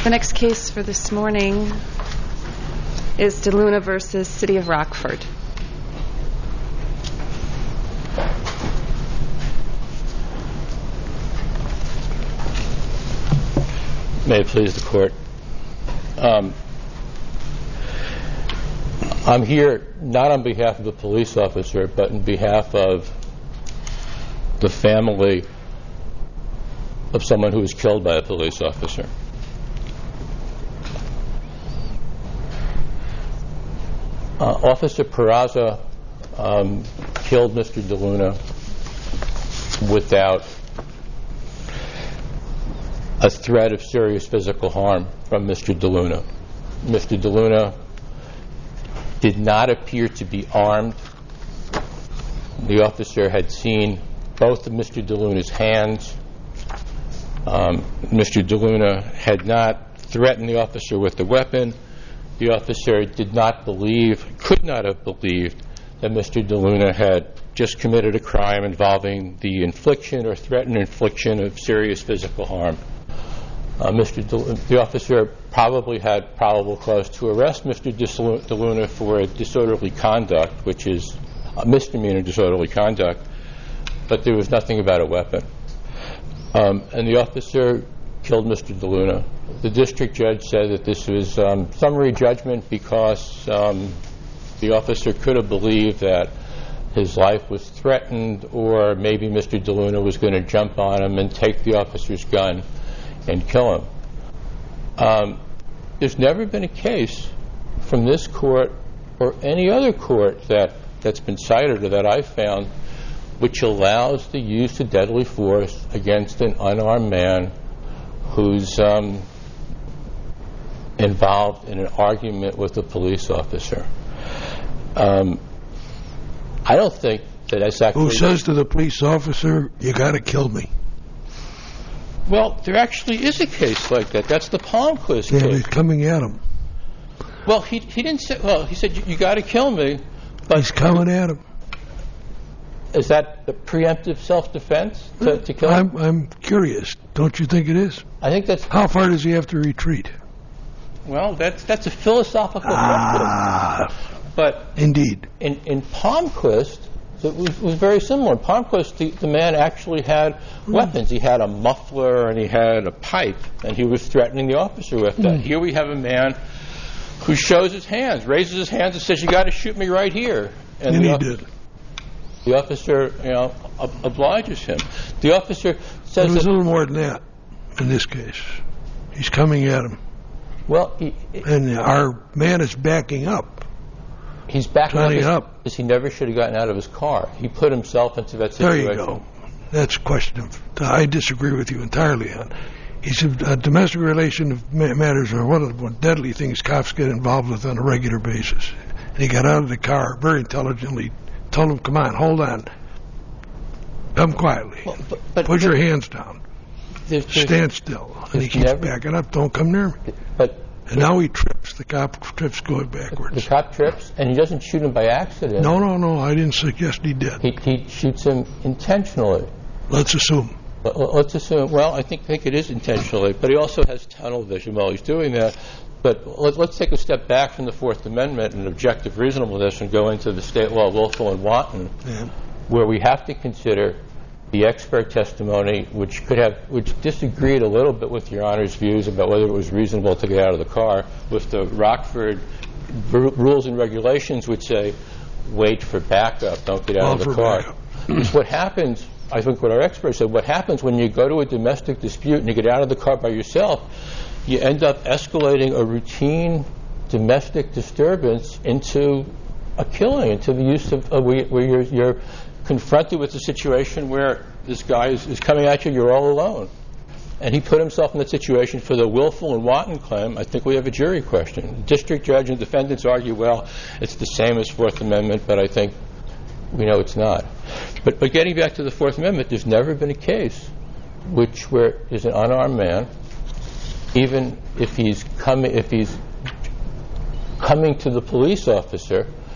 The next case for this morning is DeLuna versus City of Rockford. May it please the court. I'm here not on behalf of the police officer, but on behalf of the family of someone who was killed by a police officer. Officer Peraza killed Mr. DeLuna without a threat of serious physical harm from Mr. DeLuna. Mr. DeLuna did not appear to be armed. The officer had seen both of Mr. DeLuna's hands. Mr. DeLuna had not threatened the officer with a weapon. The officer could not have believed that Mr. DeLuna had just committed a crime involving the infliction or threatened infliction of serious physical harm. The officer probably had probable cause to arrest Mr. DeLuna for disorderly conduct, which is a misdemeanor disorderly conduct, but there was nothing about a weapon. And the officer killed Mr. DeLuna. The district judge said that this was summary judgment because the officer could have believed that his life was threatened, or maybe Mr. DeLuna was going to jump on him and take the officer's gun and kill him. There's never been a case from this court or any other court that's been cited or that I've found which allows the use of deadly force against an unarmed man who's involved in an argument with a police officer. I don't think that that's actually... Who says to the police officer, "You got to kill me"? Well, there actually is a case like that. That's the Palmquist case. Yeah, he's coming at him. Well, he didn't say... Well, he said, "You got to kill me." But he's coming at him. Is that the preemptive self-defense to kill him? I'm curious. Don't you think it is? I think that's... How far does he have to retreat? Well, that's a philosophical question. But indeed, in Palmquist, it was very similar. In Palmquist, the man actually had weapons. He had a muffler and he had a pipe, and he was threatening the officer with that. Here we have a man who shows his hands, raises his hands and says, "You got to shoot me right here." And he did. The officer, obliges him. The officer says... It was a little more than that in this case. He's coming at him. Well, and our man is backing up. He's backing up because he never should have gotten out of his car. He put himself into that situation. There you go. That's a question I disagree with you entirely on. He said domestic relation matters are one of the deadly things cops get involved with on a regular basis. And he got out of the car very intelligently, told him, "Come on, hold on. Come quietly. Put your hands down. Stand still." And he keeps backing up. "Don't come near me." And now he trips. The cop trips going backwards. The cop trips, and he doesn't shoot him by accident. No. I didn't suggest he did. He shoots him intentionally. Let's assume. Let's assume. Well, I think it is intentionally, but he also has tunnel vision while he's doing that. But let's take a step back from the Fourth Amendment and objective reasonableness and go into the state law of willful and wanton, where we have to consider the expert testimony, which disagreed a little bit with Your Honor's views about whether it was reasonable to get out of the car, with the Rockford rules and regulations which say, wait for backup, don't get out of the car. Because what happens, I think what our experts said, what happens when you go to a domestic dispute and you get out of the car by yourself, you end up escalating a routine domestic disturbance into a killing, into the use of where you're confronted with a situation where this guy is coming at you, you're all alone. And he put himself in that situation for the willful and wanton claim. I think we have a jury question. The district judge and defendants argue, well, it's the same as Fourth Amendment, but I think we know it's not. But getting back to the Fourth Amendment, there's never been a case where there's an unarmed man, even if he's coming to the police officer,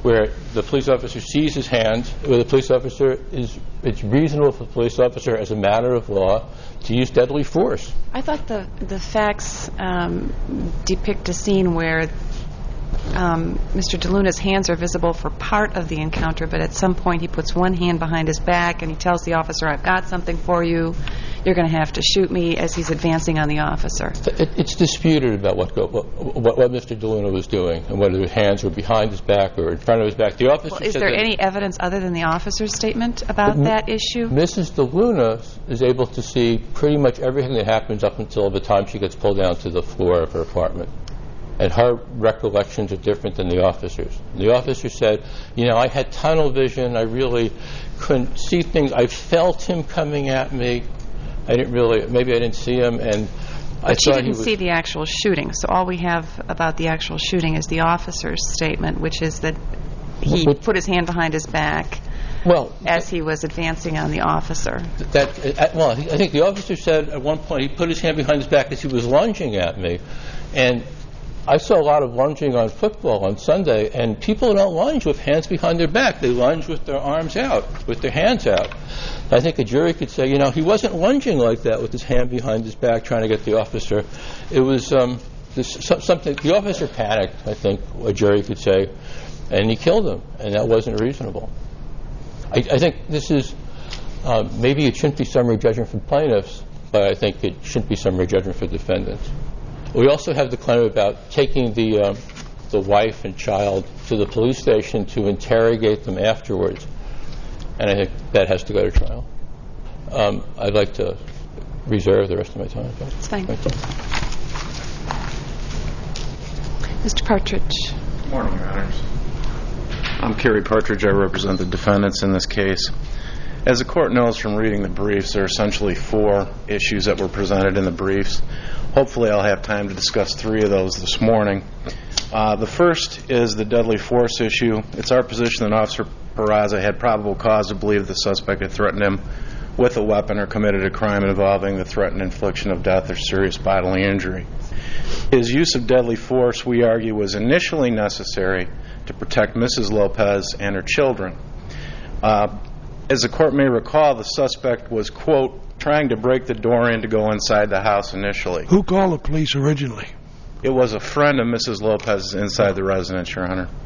where the police officer sees his hands, where the police officer it's reasonable for the police officer as a matter of law to use deadly force. I thought the facts depict a scene where Mr. DeLuna's hands are visible for part of the encounter, but at some point he puts one hand behind his back and he tells the officer, "I've got something for you. You're going to have to shoot me," as he's advancing on the officer. It's disputed about what Mr. DeLuna was doing and whether his hands were behind his back or in front of his back. The officer Is there any evidence other than the officer's statement about that issue? Mrs. DeLuna is able to see pretty much everything that happens up until the time she gets pulled down to the floor of her apartment. And her recollections are different than the officer's. The officer said, I had tunnel vision. I really couldn't see things. I felt him coming at me. Maybe I didn't see him. But she didn't see the actual shooting. So all we have about the actual shooting is the officer's statement, which is that he put his hand behind his back as he was advancing on the officer. I think the officer said at one point he put his hand behind his back as he was lunging at me. And I saw a lot of lunging on football on Sunday, and people don't lunge with hands behind their back. They lunge with their arms out, with their hands out. I think a jury could say, he wasn't lunging like that with his hand behind his back trying to get the officer. It was something. The officer panicked, I think a jury could say, and he killed him, and that wasn't reasonable. I think this is maybe it shouldn't be summary judgment for plaintiffs, but I think it shouldn't be summary judgment for defendants. We also have the claim about taking the wife and child to the police station to interrogate them afterwards, and I think that has to go to trial. I'd like to reserve the rest of my time. That's fine. Mr. Partridge. Good morning, Your Honors. I'm Kerry Partridge. I represent the defendants in this case. As the court knows from reading the briefs, there are essentially 4 issues that were presented in the briefs. Hopefully I'll have time to discuss 3 of those this morning. The first is the deadly force issue. It's our position that Officer Peraza had probable cause to believe the suspect had threatened him with a weapon or committed a crime involving the threatened infliction of death or serious bodily injury. His use of deadly force, we argue, was initially necessary to protect Mrs. Lopez and her children. As the court may recall, the suspect was, quote, trying to break the door in to go inside the house initially. Who called the police originally? It was a friend of Mrs. Lopez inside the residence, Your Honor.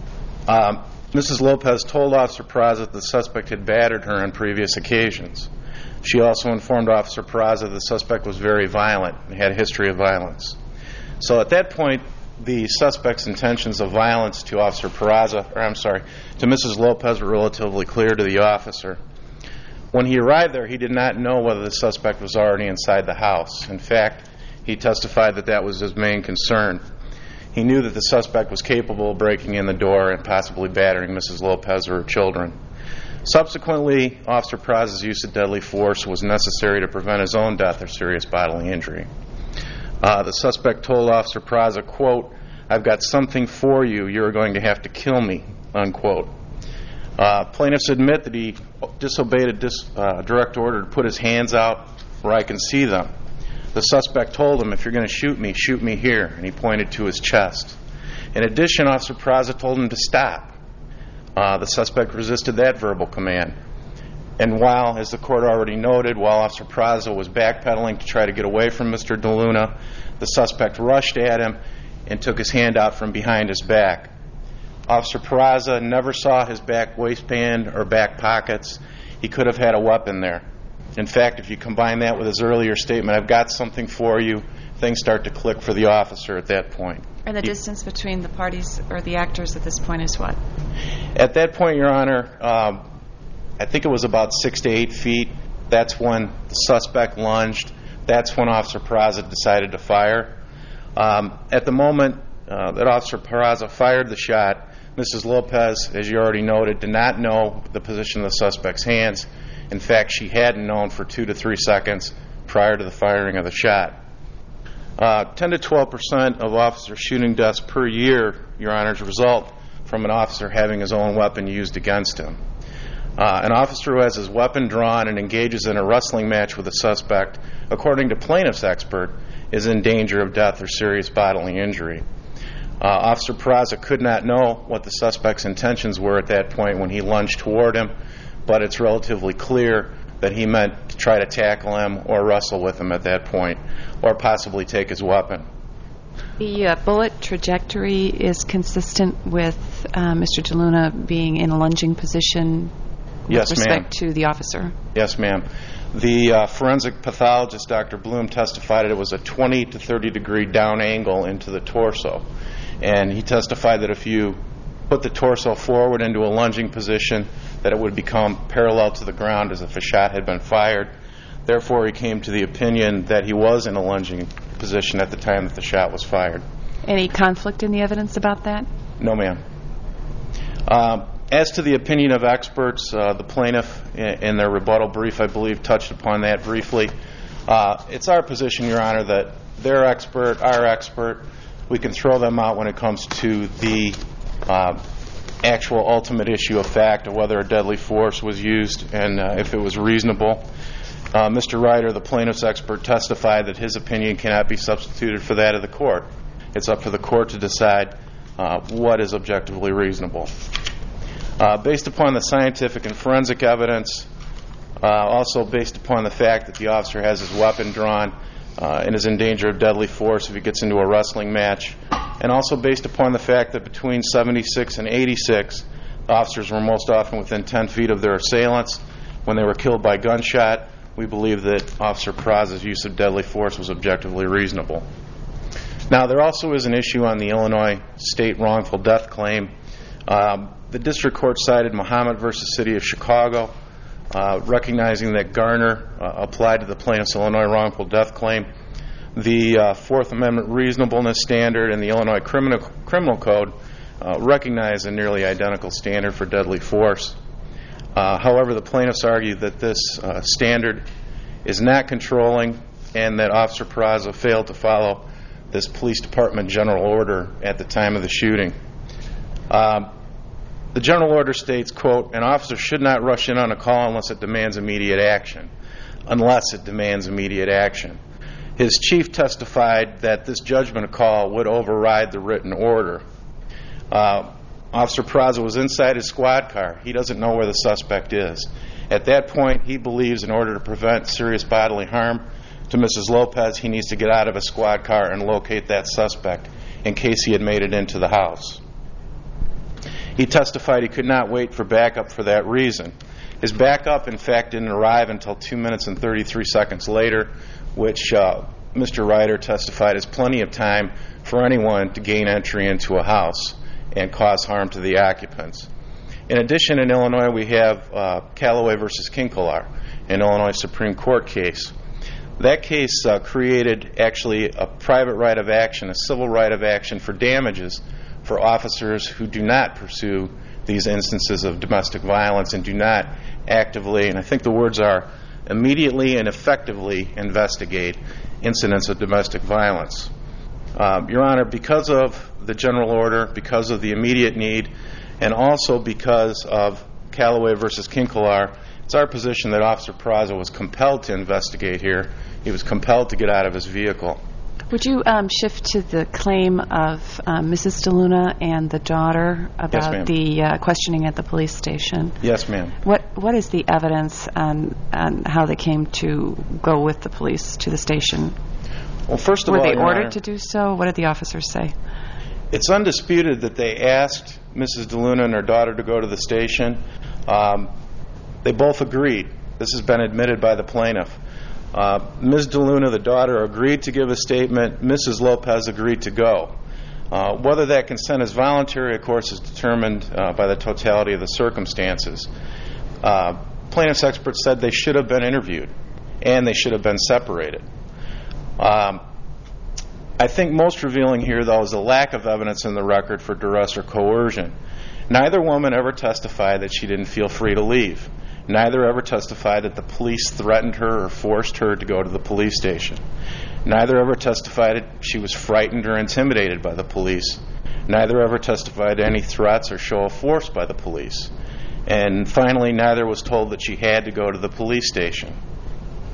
Mrs. Lopez told Officer Peraza that the suspect had battered her on previous occasions. She also informed Officer Peraza the suspect was very violent and had a history of violence. So at that point, the suspect's intentions of violence to Officer Peraza, to Mrs. Lopez were relatively clear to the officer. When he arrived there, he did not know whether the suspect was already inside the house. In fact, he testified that that was his main concern. He knew that the suspect was capable of breaking in the door and possibly battering Mrs. Lopez or her children. Subsequently, Officer Peraza's use of deadly force was necessary to prevent his own death or serious bodily injury. The suspect told Officer Peraza, quote, "I've got something for you. You're going to have to kill me," unquote. Plaintiffs admit that he disobeyed a direct order to put his hands out where I can see them. The suspect told him, "If you're going to shoot me here," and he pointed to his chest. In addition, Officer Peraza told him to stop. The suspect resisted that verbal command. And while, as the court already noted, while Officer Peraza was backpedaling to try to get away from Mr. DeLuna, the suspect rushed at him and took his hand out from behind his back. Officer Peraza never saw his back waistband or back pockets. He could have had a weapon there. In fact, if you combine that with his earlier statement, "I've got something for you," things start to click for the officer at that point. And the distance between the parties or the actors at this point is what? At that point, Your Honor, I think it was about 6 to 8 feet. That's when the suspect lunged. That's when Officer Peraza decided to fire. At the moment that Officer Peraza fired the shot, Mrs. Lopez, as you already noted, did not know the position of the suspect's hands. In fact, she hadn't known for 2 to 3 seconds prior to the firing of the shot. 10 to 12% of officer shooting deaths per year, Your Honors, result from an officer having his own weapon used against him. An officer who has his weapon drawn and engages in a wrestling match with a suspect, according to plaintiff's expert, is in danger of death or serious bodily injury. Officer Peraza could not know what the suspect's intentions were at that point when he lunged toward him, but it's relatively clear that he meant to try to tackle him or wrestle with him at that point, or possibly take his weapon. The bullet trajectory is consistent with Mr. DeLuna being in a lunging position with respect to the officer? Yes, ma'am. The forensic pathologist, Dr. Bloom, testified that it was a 20 to 30 degree down angle into the torso. And he testified that if you put the torso forward into a lunging position, that it would become parallel to the ground as if a shot had been fired. Therefore, he came to the opinion that he was in a lunging position at the time that the shot was fired. Any conflict in the evidence about that? No, ma'am. As to the opinion of experts, the plaintiff in their rebuttal brief, I believe, touched upon that briefly. It's our position, Your Honor, that their expert, our expert, we can throw them out when it comes to the actual ultimate issue of fact of whether a deadly force was used and if it was reasonable. Mr. Ryder, the plaintiff's expert, testified that his opinion cannot be substituted for that of the court. It's up to the court to decide what is objectively reasonable. Based upon the scientific and forensic evidence, also based upon the fact that the officer has his weapon drawn and is in danger of deadly force if he gets into a wrestling match, and also based upon the fact that between 76 and 86, the officers were most often within 10 feet of their assailants when they were killed by gunshot, we believe that Officer Peraza's use of deadly force was objectively reasonable. Now, there also is an issue on the Illinois state wrongful death claim. The district court cited Muhammad v. City of Chicago, recognizing that Garner applied to the plaintiff's Illinois wrongful death claim. The Fourth Amendment reasonableness standard in the Illinois Criminal Code recognize a nearly identical standard for deadly force. However, the plaintiffs argue that this standard is not controlling and that Officer Peraza failed to follow this police department general order at the time of the shooting. The general order states, quote, an officer should not rush in on a call unless it demands immediate action. His chief testified that this judgment call would override the written order. Officer Peraza was inside his squad car. He doesn't know where the suspect is. At that point, he believes in order to prevent serious bodily harm to Mrs. Lopez, he needs to get out of his squad car and locate that suspect in case he had made it into the house. He testified he could not wait for backup for that reason. His backup, in fact, didn't arrive until 2 minutes and 33 seconds later, which Mr. Ryder testified is plenty of time for anyone to gain entry into a house and cause harm to the occupants. In addition, in Illinois, we have Callaway v. Kinkelar, an Illinois Supreme Court case. That case created actually a private right of action, a civil right of action for damages for officers who do not pursue these instances of domestic violence and do not actively, and I think the words are, immediately and effectively investigate incidents of domestic violence. Your Honor, because of the general order, because of the immediate need, and also because of Callaway v. Kinkelar, it's our position that Officer Peraza was compelled to investigate here. He was compelled to get out of his vehicle. Would you shift to the claim of Mrs. DeLuna and the daughter about the questioning at the police station? Yes, ma'am. What is the evidence on how they came to go with the police to the station? Well, first of all, were they Your ordered Honor, to do so? What did the officers say? It's undisputed that they asked Mrs. DeLuna and her daughter to go to the station. They both agreed. This has been admitted by the plaintiff. Ms. DeLuna, the daughter, agreed to give a statement. Mrs. Lopez agreed to go. Whether that consent is voluntary, of course, is determined by the totality of the circumstances. Plaintiff's experts said they should have been interviewed and they should have been separated. I think most revealing here, though, is the lack of evidence in the record for duress or coercion. Neither woman ever testified that she didn't feel free to leave. Neither ever testified that the police threatened her or forced her to go to the police station. Neither ever testified that she was frightened or intimidated by the police. Neither ever testified to any threats or show of force by the police. And finally, neither was told that she had to go to the police station.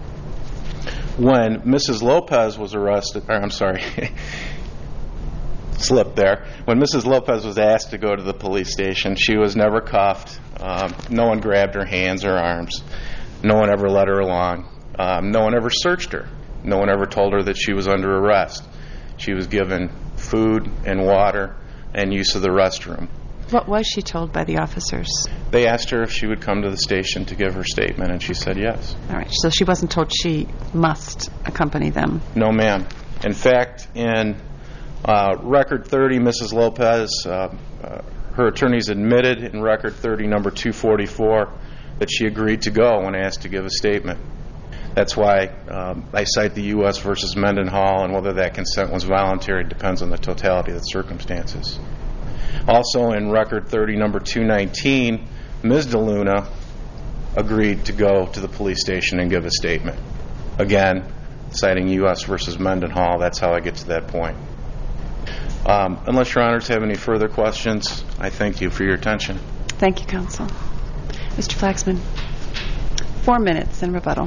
When Mrs. Lopez was arrested, slip there. When Mrs. Lopez was asked to go to the police station, she was never cuffed. No one grabbed her hands or arms. No one ever led her along. No one ever searched her. No one ever told her that she was under arrest. She was given food and water and use of the restroom. What was she told by the officers? They asked her if she would come to the station to give her statement, and she said yes. All right, so she wasn't told she must accompany them. No, ma'am. In fact, in Record 30, Mrs. Lopez, her attorneys admitted in Record 30, number 244, that she agreed to go when asked to give a statement. That's why I cite the U.S. versus Mendenhall, and whether that consent was voluntary depends on the totality of the circumstances. Also in Record 30, number 219, Ms. DeLuna agreed to go to the police station and give a statement. Again, citing U.S. versus Mendenhall, that's how I get to that point. Unless Your Honors have any further questions, I thank you for your attention. Thank you, Counsel. Mr. Flaxman, 4 minutes in rebuttal.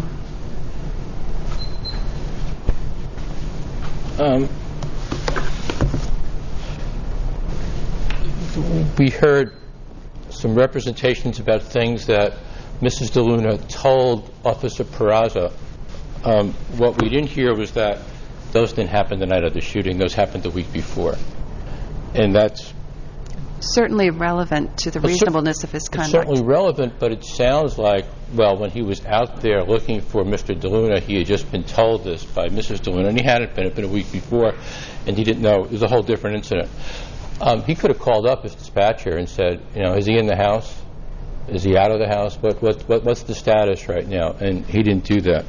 We heard some representations about things that Mrs. DeLuna told Officer Peraza. What we didn't hear was that those didn't happen the night of the shooting. Those happened the week before. And that's certainly relevant to the reasonableness of his conduct. It's certainly relevant, but it sounds like, well, when he was out there looking for Mr. DeLuna, he had just been told this by Mrs. DeLuna, and he hadn't been. It had been a week before, and he didn't know. It was a whole different incident. He could have called up his dispatcher and said, is he in the house? Is he out of the house? What's the status right now? And he didn't do that.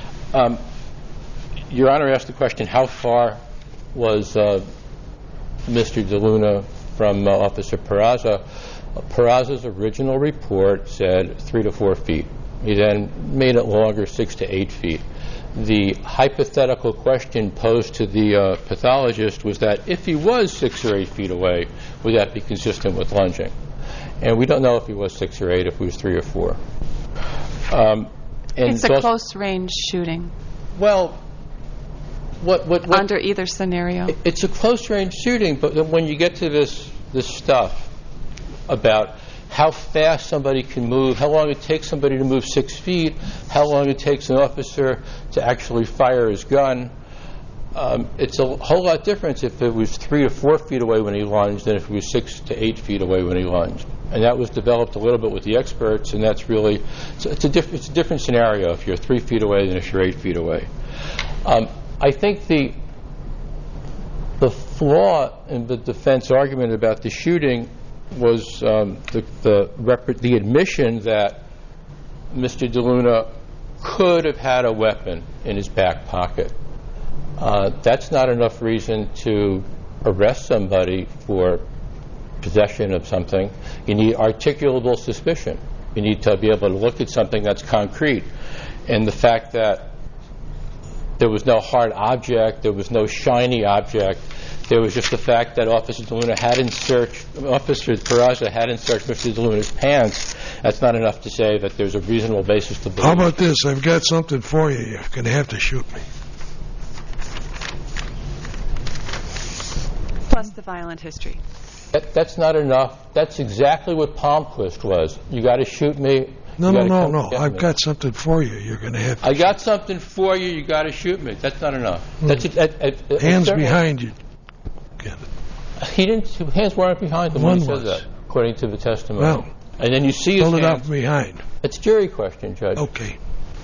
Your Honor asked the question, how far was Mr. DeLuna from Officer Peraza? Peraza's original report said 3 to 4 feet. He then made it longer, 6 to 8 feet. The hypothetical question posed to the pathologist was that if he was 6 or 8 feet away, would that be consistent with lunging? And we don't know if he was 6 or 8, if he was 3 or 4. It's a close-range shooting. Well, what under either scenario? It's a close-range shooting, but when you get to this stuff about how fast somebody can move, how long it takes somebody to move 6 feet, how long it takes an officer to actually fire his gun, it's a whole lot different if it was 3 to 4 feet away when he lunged than if it was 6 to 8 feet away when he lunged. And that was developed a little bit with the experts, and that's really, it's a different scenario if you're 3 feet away than if you're 8 feet away. I think the flaw in the defense argument about the shooting was the admission that Mr. DeLuna could have had a weapon in his back pocket. That's not enough reason to arrest somebody for possession of something. You need articulable suspicion. You need to be able to look at something that's concrete. And the fact that there was no hard object, there was no shiny object, there was just the fact that Officer Peraza hadn't searched Mr. DeLuna's pants. That's not enough to say that there's a reasonable basis to believe. How about this? I've got something for you. You're going to have to shoot me. Plus the violent history. That's not enough. That's exactly what Palmquist was. You got to shoot me. No. I've got something for you. You're going to have to I got something for you. You got to shoot me. That's not enough. Hands behind you. Get it. He didn't. His hands weren't behind him when he said that, according to the testimony. Well, and then you see his pull it hands. up behind. It's a jury question, Judge. Okay.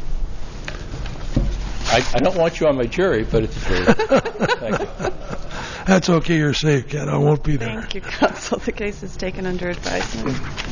I don't want you on my jury, but it's a jury. Thank you. That's okay. You're safe, Ken. I won't be there. Thank you, Counsel. The case is taken under advisement.